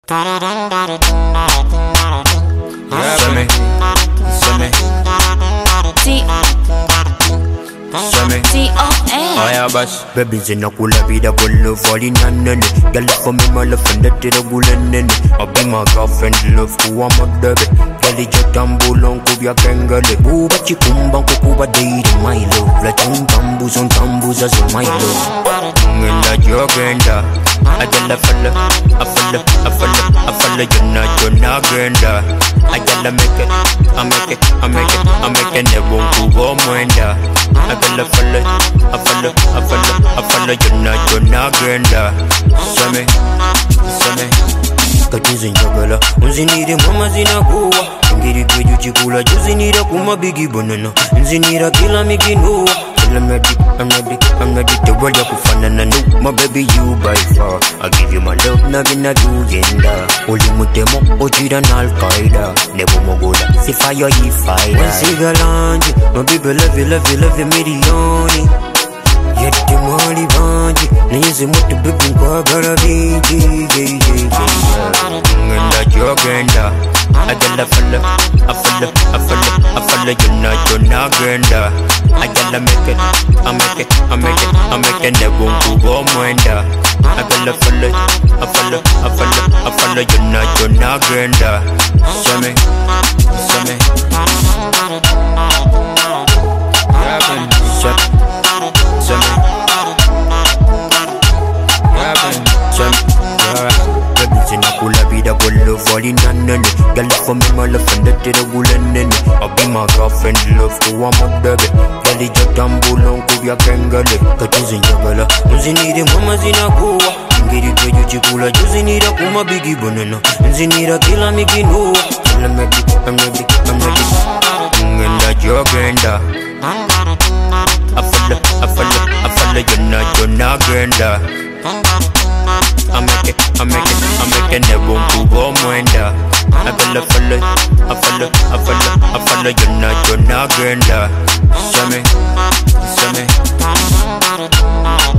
Baby zinakula vida kula fali nanene. Girl for me my love and that tira gulenene. I be my girlfriend love kuwa madebe. Girl ijatambulo kubya kengele. Buba chikumbang kukuba date my love. La chuntambu son tambuza so my love. Ngenda jogenda. Ajala falla, afalla jona genda. Ajala make it, I make it never kuwa mwenda. Ajala falla, afalla jona genda. Same Katizi njagala, unzinire mama zinakuwa. Ngiri kweju chikula, juzinira kuma bigi banana. Nzinira kila mikinuwa. I'm ready to roll up kufanana no. My baby you by far. I give you my love, nagina genda. Oli mutemo, ojira na Al-Qaeda. Nebo mogola, si fire yi fire. Wansiga lanji, my baby love you milioni. Yeti mwali banji, nizi mutu bibi kwa gara biji. Ngenda jogenda. Ajala falla, afalla jona genda. Ajala make it, I make it never kuwa mwenda. Ajala falla, afalla jona genda. Same Zinakula vida kula fali nanene. Girl for me my love and that tira gulenene. I be my girlfriend love kuwa madebe. Girl ijatambulo kubya kengele. Katizi njagala, unzinire mama zinakuwa. Ngiri kweju chikula, juzinira kuma bigi banana. Nzinira kila mikinuwa. I'm ready. Ngenda jogenda. Afalla jona genda. I make it never kuwa mwenda. Afalla jona genda. Same